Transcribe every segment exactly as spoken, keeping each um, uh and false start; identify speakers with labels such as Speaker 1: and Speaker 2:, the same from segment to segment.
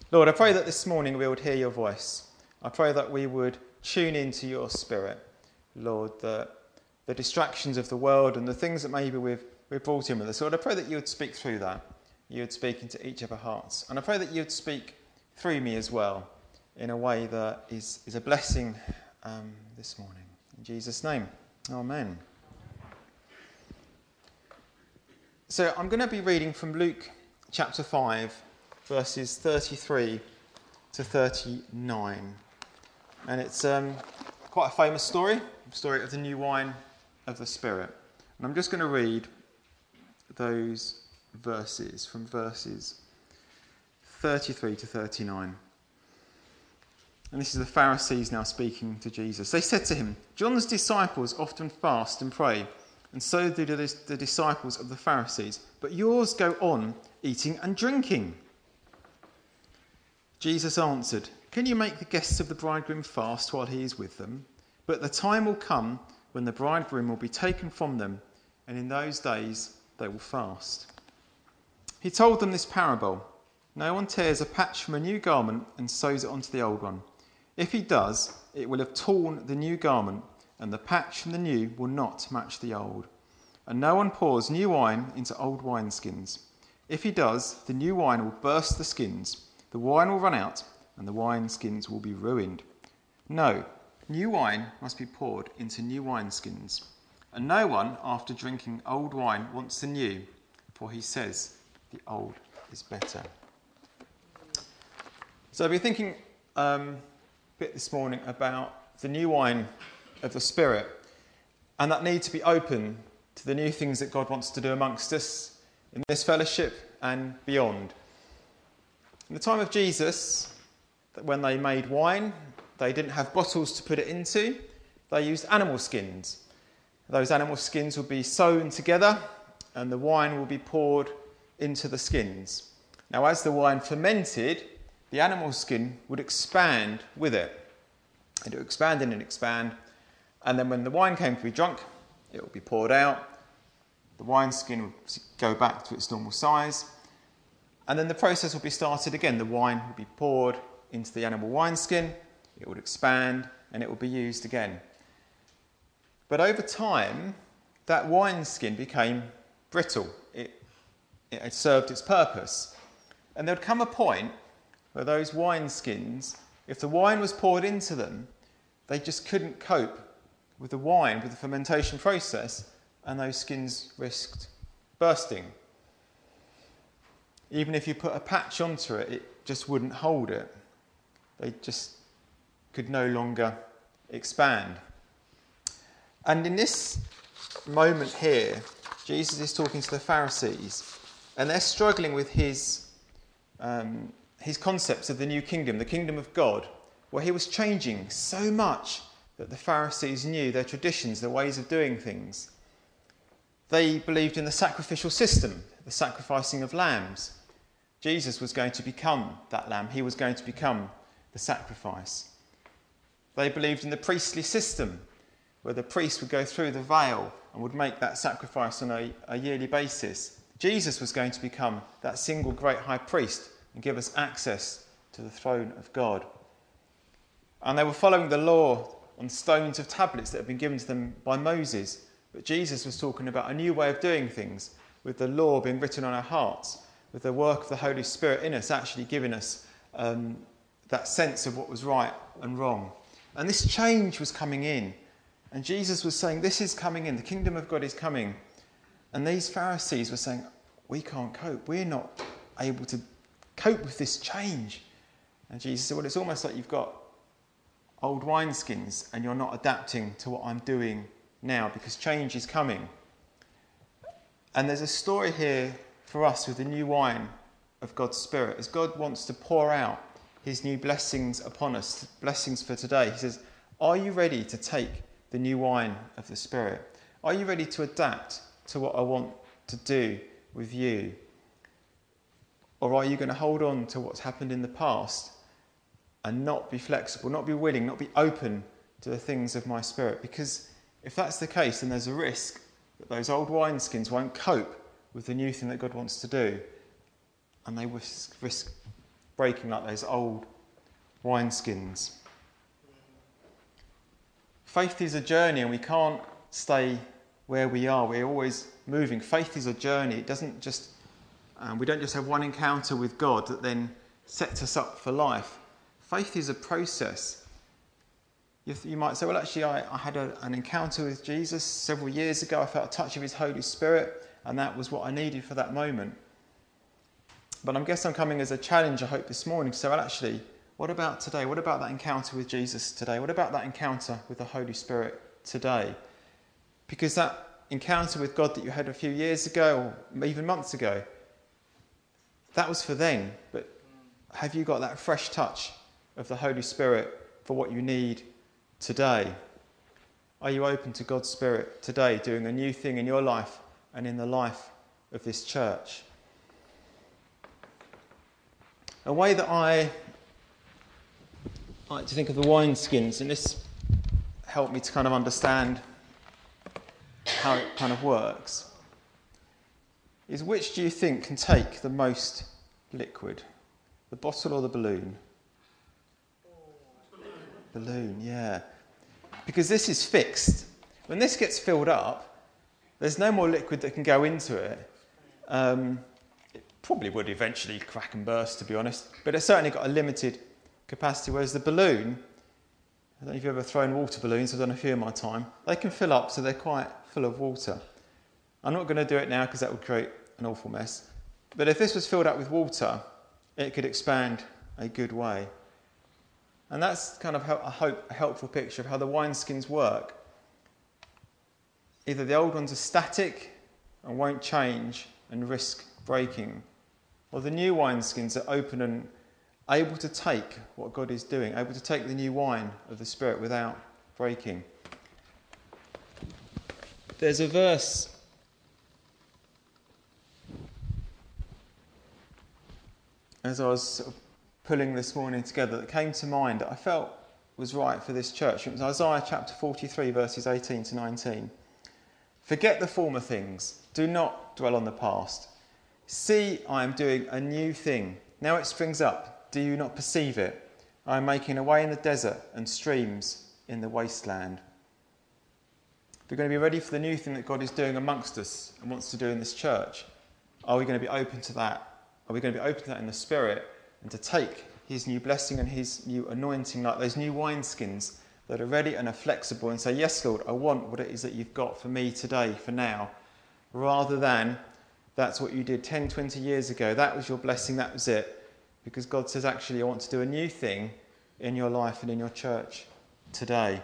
Speaker 1: Lord, I pray that this morning we would hear your voice. I pray that we would tune into your spirit, Lord, that the distractions of the world and the things that maybe we've, we've brought in with us. Lord, I pray that you would speak through that. You would speak into each of our hearts. And I pray that you would speak through me as well in a way that is, is a blessing um, this morning. In Jesus' name, amen. So I'm going to be reading from Luke chapter five, verses thirty-three to thirty-nine. And it's um, quite a famous story, the story of the new wine of the Spirit. And I'm just going to read those verses from verses thirty-three to thirty-nine. And this is the Pharisees now speaking to Jesus. They said to him, "John's disciples often fast and pray, and so do the disciples of the Pharisees. But yours go on eating and drinking." Jesus answered, "Can you make the guests of the bridegroom fast while he is with them? But the time will come when the bridegroom will be taken from them, and in those days they will fast." He told them this parable. "No one tears a patch from a new garment and sews it onto the old one. If he does, it will have torn the new garment, and the patch from the new will not match the old. And no one pours new wine into old wineskins. If he does, the new wine will burst the skins, the wine will run out, and the wineskins will be ruined. No, new wine must be poured into new wineskins. And no one, after drinking old wine, wants the new, for he says the old is better." So I've been thinking um, a bit this morning about the new wine of the Spirit, and that need to be open to the new things that God wants to do amongst us in this fellowship and beyond. In the time of Jesus, when they made wine, they didn't have bottles to put it into. They used animal skins. Those animal skins would be sewn together, and the wine will be poured into the skins. Now, as the wine fermented, the animal skin would expand with it. It would expand and expand, and then when the wine came to be drunk, it would be poured out. The wineskin would go back to its normal size, and then the process would be started again. The wine would be poured into the animal wineskin, it would expand, and it would be used again. But over time, that wineskin became brittle. It, it had served its purpose. And there would come a point where those wineskins, if the wine was poured into them, they just couldn't cope with the wine, with the fermentation process, and those skins risked bursting. Even if you put a patch onto it, it just wouldn't hold it. They just could no longer expand. And in this moment here, Jesus is talking to the Pharisees, and they're struggling with his um, his concepts of the new kingdom, the kingdom of God, where he was changing so much that the Pharisees knew their traditions, their ways of doing things. They believed in the sacrificial system, the sacrificing of lambs. Jesus was going to become that lamb. He was going to become the sacrifice. They believed in the priestly system, where the priest would go through the veil and would make that sacrifice on a, a yearly basis. Jesus was going to become that single great high priest and give us access to the throne of God. And they were following the law on stones of tablets that had been given to them by Moses. But Jesus was talking about a new way of doing things, with the law being written on our hearts, with the work of the Holy Spirit in us actually giving us um, that sense of what was right and wrong. And this change was coming in. And Jesus was saying, this is coming in, the kingdom of God is coming. And these Pharisees were saying, we can't cope, we're not able to cope with this change. And Jesus said, well, it's almost like you've got old wineskins and you're not adapting to what I'm doing now, because change is coming. And there's a story here for us with the new wine of God's Spirit. As God wants to pour out his new blessings upon us, blessings for today, he says, are you ready to take the new wine of the Spirit? Are you ready to adapt to what I want to do with you? Or are you going to hold on to what's happened in the past and not be flexible, not be willing, not be open to the things of my Spirit? Because if that's the case, then there's a risk that those old wineskins won't cope with the new thing that God wants to do, and they risk, risk breaking like those old wineskins. Faith is a journey, and we can't stay where we are. We're always moving. Faith is a journey. It doesn't just, um, we don't just have one encounter with God that then sets us up for life. Faith is a process. You, th- you might say, well, actually, I, I had a, an encounter with Jesus several years ago. I felt a touch of his Holy Spirit, and that was what I needed for that moment. But I guess I'm coming as a challenge, I hope, this morning to say, well, actually, what about today? What about that encounter with Jesus today? What about that encounter with the Holy Spirit today? Because that encounter with God that you had a few years ago, or even months ago, that was for then. But have you got that fresh touch of the Holy Spirit for what you need today? Are you open to God's Spirit today, doing a new thing in your life and in the life of this church? A way that I like to think of the wineskins, and this helped me to kind of understand how it kind of works, is which do you think can take the most liquid? The bottle or the balloon? Balloon, yeah. Because this is fixed. When this gets filled up, there's no more liquid that can go into it. Um, it probably would eventually crack and burst, to be honest, but it's certainly got a limited capacity, whereas the balloon, I don't know if you've ever thrown water balloons, I've done a few in my time, they can fill up, so they're quite full of water. I'm not going to do it now because that would create an awful mess. But if this was filled up with water, it could expand a good way. And that's kind of, I hope, a helpful picture of how the wineskins work. Either the old ones are static and won't change and risk breaking, or the new wineskins are open and able to take what God is doing, able to take the new wine of the Spirit without breaking. There's a verse as I was sort of pulling this morning together that came to mind that I felt was right for this church. It was Isaiah chapter forty-three, verses eighteen to nineteen. Forget the former things. Do not dwell on the past. See, I am doing a new thing. Now it springs up. Do you not perceive it? I am making a way in the desert and streams in the wasteland. We're going to be ready for the new thing that God is doing amongst us and wants to do in this church. Are we going to be open to that? Are we going to be open to that in the Spirit and to take his new blessing and his new anointing, like those new wineskins that are ready and are flexible, and say, yes, Lord, I want what it is that you've got for me today, for now, rather than that's what you did ten, twenty years ago. That was your blessing, that was it. Because God says, actually, I want to do a new thing in your life and in your church today.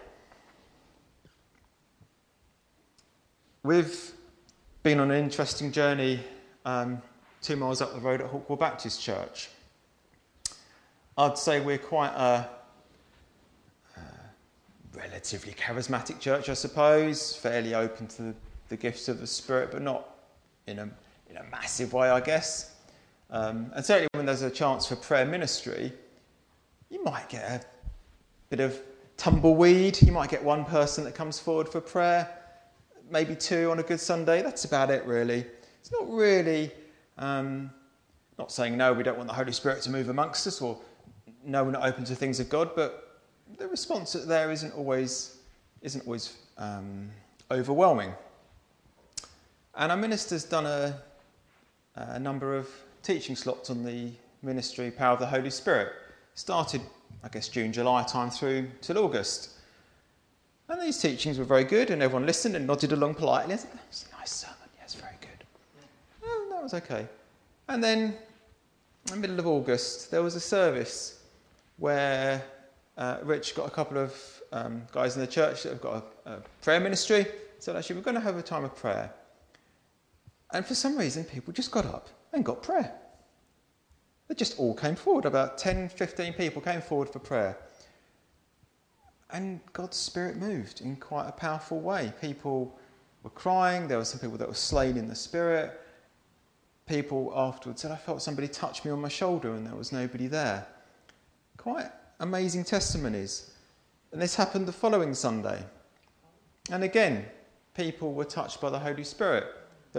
Speaker 1: We've been on an interesting journey um, two miles up the road at Hawkwell Baptist Church. I'd say we're quite a, a relatively charismatic church, I suppose, fairly open to the, the gifts of the Spirit, but not in a, in a massive way, I guess. Um, and certainly when there's a chance for prayer ministry, you might get a bit of tumbleweed. You might get one person that comes forward for prayer, maybe two on a good Sunday. That's about it, really. It's not really, um, not saying no, we don't want the Holy Spirit to move amongst us, or no, we're not open to things of God, but the response there isn't always, isn't always um, overwhelming. And our minister's done a, a number of teaching slots on the ministry Power of the Holy Spirit. Started, I guess, June, July time through till August. And these teachings were very good, and everyone listened and nodded along politely. I said, that was a nice sermon, yes, very good. Well, that was okay. And then, in the middle of August, there was a service where uh, Rich got a couple of um, guys in the church that have got a, a prayer ministry. So actually, we're going to have a time of prayer. And for some reason, people just got up and got prayer. They just all came forward. About ten, fifteen people came forward for prayer. And God's Spirit moved in quite a powerful way. People were crying. There were some people that were slain in the Spirit. People afterwards said, I felt somebody touch me on my shoulder and there was nobody there. Quite amazing testimonies. And this happened the following Sunday. And again, people were touched by the Holy Spirit. There was a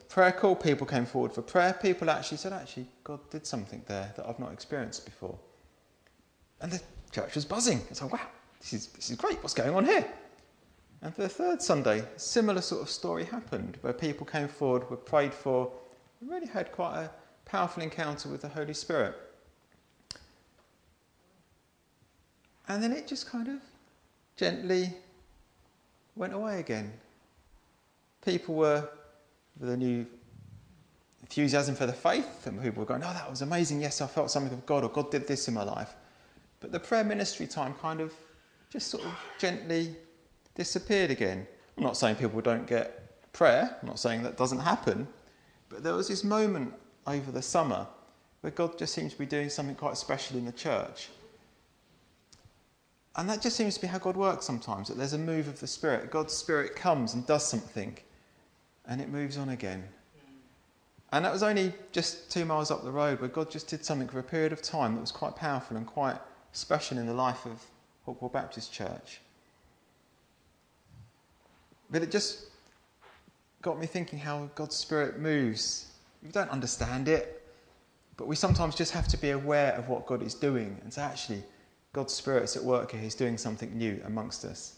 Speaker 1: prayer call, people came forward for prayer. People actually said, actually, God did something there that I've not experienced before. And the church was buzzing. It's like, wow, this is, this is great. What's going on here? And for the third Sunday, a similar sort of story happened where people came forward, were prayed for, and really had quite a powerful encounter with the Holy Spirit. And then it just kind of gently went away again. People were with a new enthusiasm for the faith, and people were going, oh, that was amazing. Yes, I felt something of God, or God did this in my life. But the prayer ministry time kind of just sort of gently disappeared again. I'm not saying people don't get prayer. I'm not saying that doesn't happen. But there was this moment over the summer where God just seems to be doing something quite special in the church. And that just seems to be how God works sometimes, that there's a move of the Spirit. God's Spirit comes and does something, and it moves on again. And that was only just two miles up the road where God just did something for a period of time that was quite powerful and quite special in the life of Hawkwell Baptist Church. But it just got me thinking how God's Spirit moves. We don't understand it, but we sometimes just have to be aware of what God is doing. And so actually, God's Spirit's at work here. He's doing something new amongst us.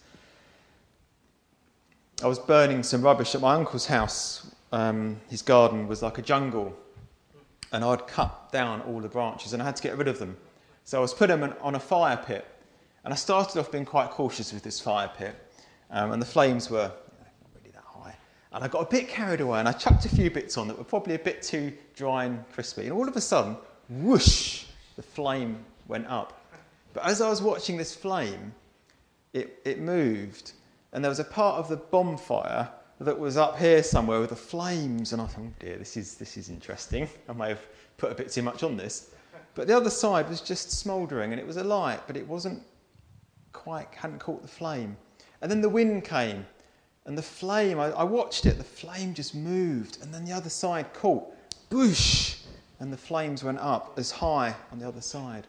Speaker 1: I was burning some rubbish at my uncle's house. Um, his garden was like a jungle, and I'd cut down all the branches and I had to get rid of them. So I was putting them on a fire pit, and I started off being quite cautious with this fire pit, um, and the flames were you know, not really that high. And I got a bit carried away, and I chucked a few bits on that were probably a bit too dry and crispy, and all of a sudden, whoosh, the flame went up. But as I was watching this flame, it, it moved, and there was a part of the bonfire that was up here somewhere with the flames, and I thought, oh dear, this is this is interesting. I may have put a bit too much on this. But the other side was just smouldering, and it was alight, but it wasn't quite, hadn't caught the flame. And then the wind came, and the flame, I, I watched it, the flame just moved, and then the other side caught, boosh, and the flames went up as high on the other side.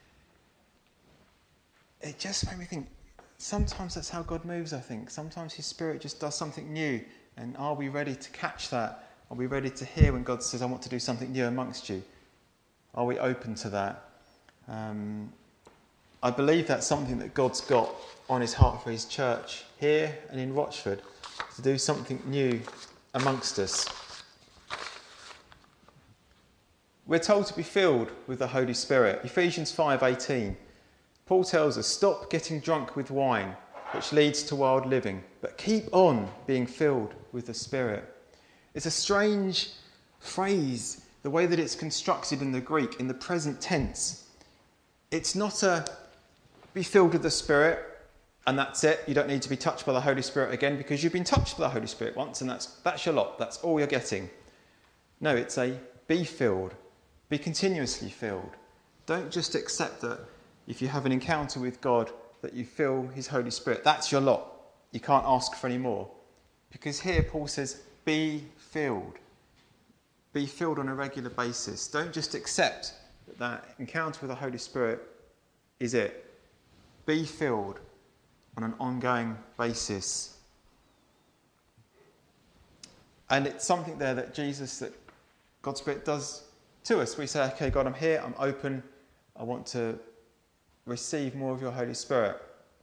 Speaker 1: It just made me think, sometimes that's how God moves, I think. Sometimes his Spirit just does something new. And are we ready to catch that? Are we ready to hear when God says, I want to do something new amongst you? Are we open to that? Um, I believe that's something that God's got on his heart for his church here and in Rochford, to do something new amongst us. We're told to be filled with the Holy Spirit. Ephesians five eighteen. Paul tells us, stop getting drunk with wine, which leads to wild living, but keep on being filled with the Spirit. It's a strange phrase, the way that it's constructed in the Greek, in the present tense. It's not a be filled with the Spirit, and that's it. You don't need to be touched by the Holy Spirit again, because you've been touched by the Holy Spirit once, and that's that's your lot. That's all you're getting. No, it's a be filled. Be continuously filled. Don't just accept that if you have an encounter with God, that you feel his Holy Spirit. That's your lot. You can't ask for any more. Because here Paul says, be filled. Be filled on a regular basis. Don't just accept that that encounter with the Holy Spirit is it. Be filled on an ongoing basis. And it's something there that Jesus, that God's Spirit does to us. We say, okay, God, I'm here, I'm open, I want to receive more of your Holy Spirit.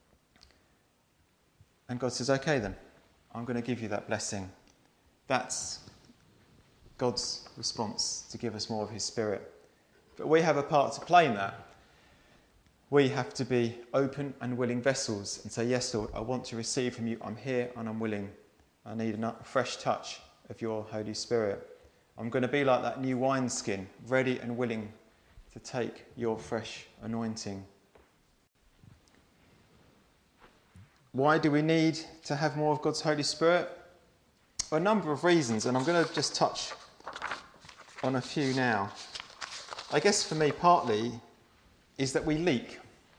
Speaker 1: And God says, okay then, I'm going to give you that blessing. That's God's response, to give us more of his Spirit. But we have a part to play in that. We have to be open and willing vessels and say, yes, Lord, I want to receive from you. I'm here and I'm willing. I need a fresh touch of your Holy Spirit. I'm going to be like that new wineskin, ready and willing to take your fresh anointing. Why do we need to have more of God's Holy Spirit? For a number of reasons, and I'm going to just touch on a few now. I guess for me, partly, is that we leak.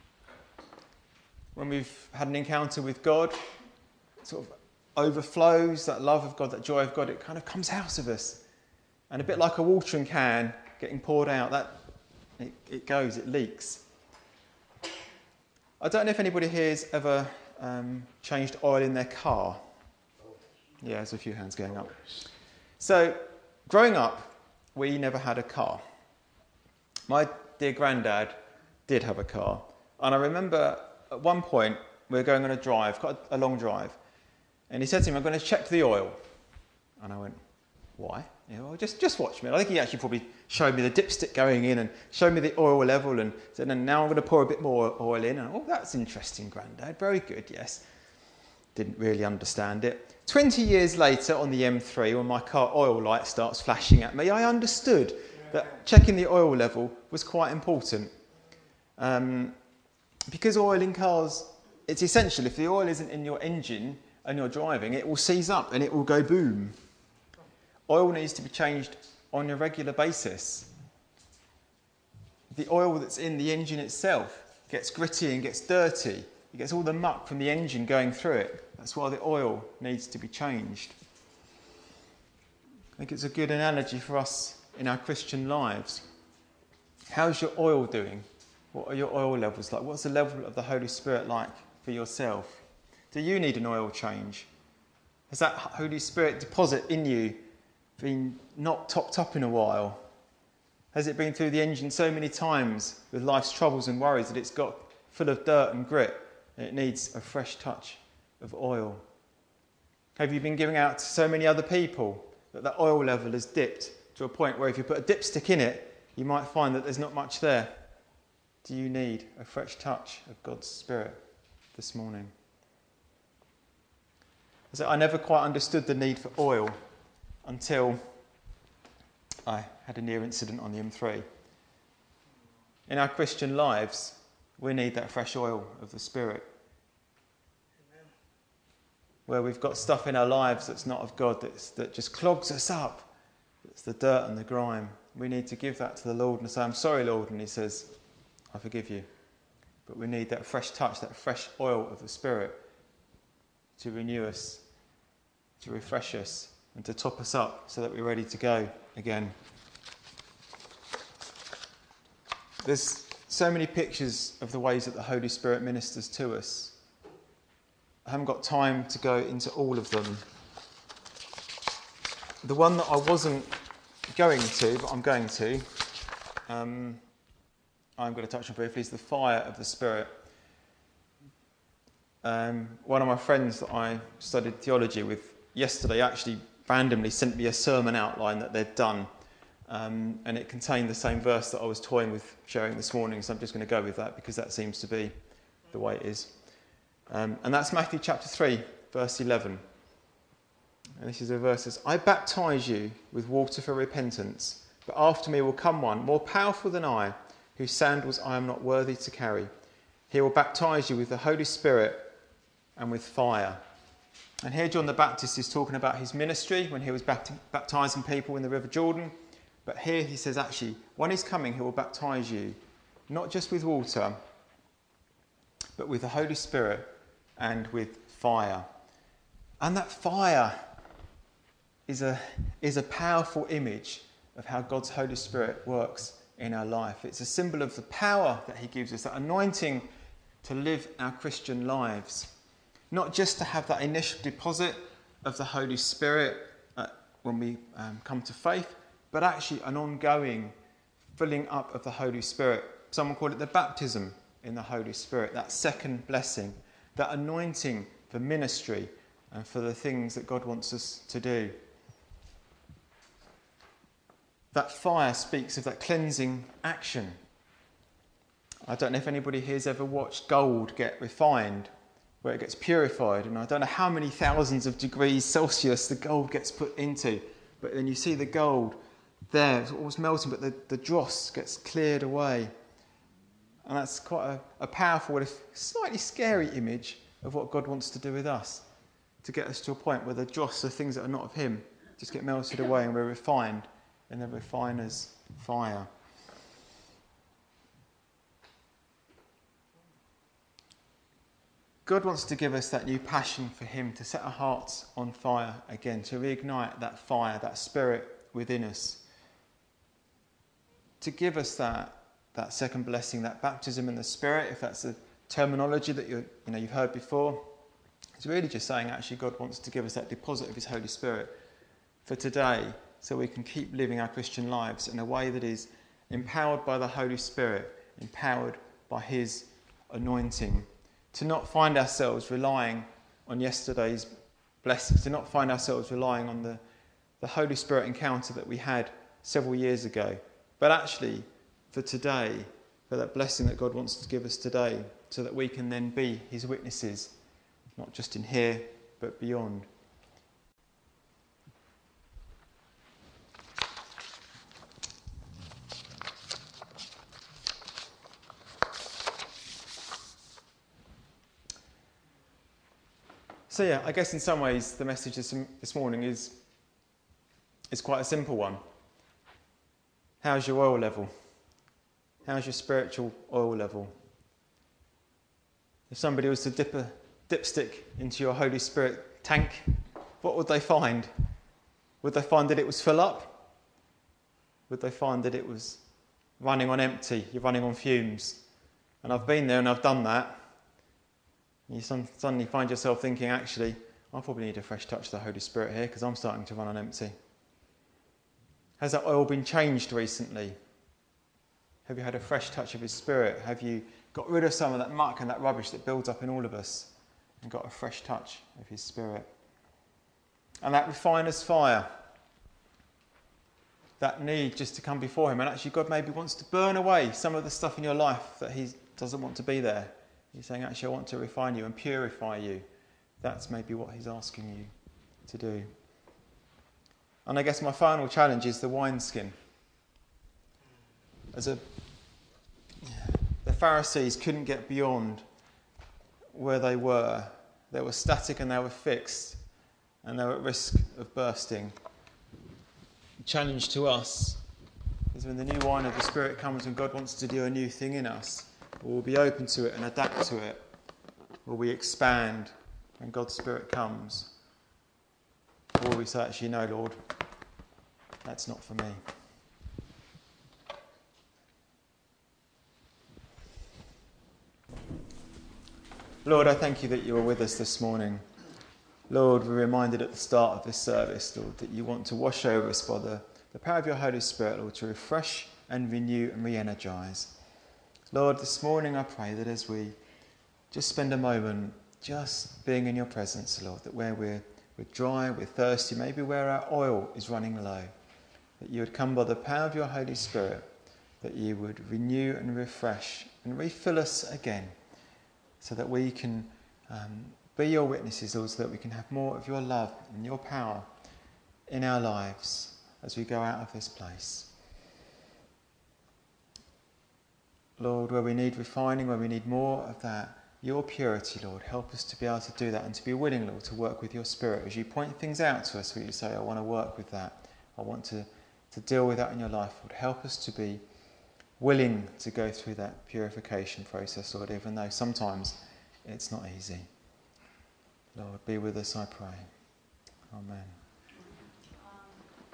Speaker 1: When we've had an encounter with God, it sort of overflows, that love of God, that joy of God, it kind of comes out of us. And a bit like a watering can getting poured out, that it, it goes, it leaks. I don't know if anybody here has ever um, changed oil in their car. Yeah, there's a few hands going up. So growing up, we never had a car. My dear granddad did have a car. And I remember at one point, we were going on a drive, quite a long drive. And he said to me, I'm going to check the oil. And I went, why? You know, well, just, just watch me. And I think he actually probably showed me the dipstick going in and showed me the oil level and said, and now I'm going to pour a bit more oil in. And oh, that's interesting, Grandad. Very good, yes. Didn't really understand it. twenty years later on the M three, when my car oil light starts flashing at me, I understood that checking the oil level was quite important. Um, because oil in cars, it's essential. If the oil isn't in your engine and you're driving, it will seize up and it will go boom. Oil needs to be changed on a regular basis. The oil that's in the engine itself gets gritty and gets dirty. It gets all the muck from the engine going through it. That's why the oil needs to be changed. I think it's a good analogy for us in our Christian lives. How's your oil doing? What are your oil levels like? What's the level of the Holy Spirit like for yourself? Do you need an oil change? Has that Holy Spirit deposit in you been not topped up in a while? Has it been through the engine so many times with life's troubles and worries that it's got full of dirt and grit and it needs a fresh touch of oil? Have you been giving out to so many other people that the oil level has dipped to a point where if you put a dipstick in it, you might find that there's not much there? Do you need a fresh touch of God's Spirit this morning? So I never quite understood the need for oil until I had a near incident on the M three. In our Christian lives, we need that fresh oil of the Spirit. Amen. Where we've got stuff in our lives that's not of God, that's, that just clogs us up. It's the dirt and the grime. We need to give that to the Lord and say, I'm sorry, Lord. And he says, I forgive you. But we need that fresh touch, that fresh oil of the Spirit to renew us, to refresh us, and to top us up so that we're ready to go again. There's so many pictures of the ways that the Holy Spirit ministers to us. I haven't got time to go into all of them. The one that I wasn't going to, but I'm going to, um, I'm going to touch on briefly, is the fire of the Spirit. Um, one of my friends that I studied theology with yesterday actually randomly sent me a sermon outline that they'd done, um, and it contained the same verse that I was toying with sharing this morning, so I'm just going to go with that because that seems to be the way it is. Um, and that's Matthew chapter three, verse eleven. And this is the verse says, I baptize you with water for repentance, but after me will come one more powerful than I, whose sandals I am not worthy to carry. He will baptize you with the Holy Spirit and with fire. And here John the Baptist is talking about his ministry when he was baptizing people in the River Jordan. But here he says, actually, one is coming who will baptize you, not just with water, but with the Holy Spirit and with fire. And that fire is a, is a powerful image of how God's Holy Spirit works in our life. It's a symbol of the power that he gives us, that anointing to live our Christian lives. Not just to have that initial deposit of the Holy Spirit uh, when we um, come to faith, but actually an ongoing filling up of the Holy Spirit. Someone called it the baptism in the Holy Spirit, that second blessing, that anointing for ministry and for the things that God wants us to do. That fire speaks of that cleansing action. I don't know if anybody here has ever watched gold get refined, where it gets purified, and I don't know how many thousands of degrees Celsius the gold gets put into, but then you see the gold there, it's almost melting, but the, the dross gets cleared away. And that's quite a, a powerful, if slightly scary image of what God wants to do with us, to get us to a point where the dross, the things that are not of him, just get melted away and we're refined in the refiner's fire. God wants to give us that new passion for him, to set our hearts on fire again, to reignite that fire, that spirit within us. To give us that, that second blessing, that baptism in the Spirit, if that's the terminology that you you know, you've heard before. It's really just saying actually God wants to give us that deposit of his Holy Spirit for today, so we can keep living our Christian lives in a way that is empowered by the Holy Spirit, empowered by his anointing, to not find ourselves relying on yesterday's blessings, to not find ourselves relying on the, the Holy Spirit encounter that we had several years ago, but actually for today, for that blessing that God wants to give us today, so that we can then be his witnesses, not just in here, but beyond. So yeah, I guess in some ways the message this, this morning is, is quite a simple one. How's your oil level? How's your spiritual oil level? If somebody was to dip a dipstick into your Holy Spirit tank, what would they find? Would they find that it was full up? Would they find that it was running on empty? You're running on fumes. And I've been there and I've done that. You suddenly find yourself thinking, actually, I probably need a fresh touch of the Holy Spirit here because I'm starting to run on empty. Has that oil been changed recently? Have you had a fresh touch of his Spirit? Have you got rid of some of that muck and that rubbish that builds up in all of us and got a fresh touch of his Spirit? And that refiner's fire, that need just to come before him, and actually God maybe wants to burn away some of the stuff in your life that he doesn't want to be there. He's saying, actually, I want to refine you and purify you. That's maybe what he's asking you to do. And I guess my final challenge is the wineskin. As a, the Pharisees couldn't get beyond where they were. They were static and they were fixed, and they were at risk of bursting. The challenge to us is when the new wine of the Spirit comes and God wants to do a new thing in us, will we be open to it and adapt to it? Will we expand when God's Spirit comes? Or will we say, actually, no, Lord, that's not for me? Lord, I thank you that you are with us this morning. Lord, we're reminded at the start of this service, Lord, that you want to wash over us by the, the power of your Holy Spirit, Lord, to refresh and renew and re-energise. Lord, this morning I pray that as we just spend a moment just being in your presence, Lord, that where we're, we're dry, we're thirsty, maybe where our oil is running low, that you would come by the power of your Holy Spirit, that you would renew and refresh and refill us again, so that we can um, be your witnesses, Lord, so that we can have more of your love and your power in our lives as we go out of this place. Lord, where we need refining, where we need more of that, your purity, Lord, help us to be able to do that and to be willing, Lord, to work with your Spirit. As you point things out to us, where you say, I want to work with that, I want to, to deal with that in your life, Lord, help us to be willing to go through that purification process, Lord, even though sometimes it's not easy. Lord, be with us, I pray. Amen.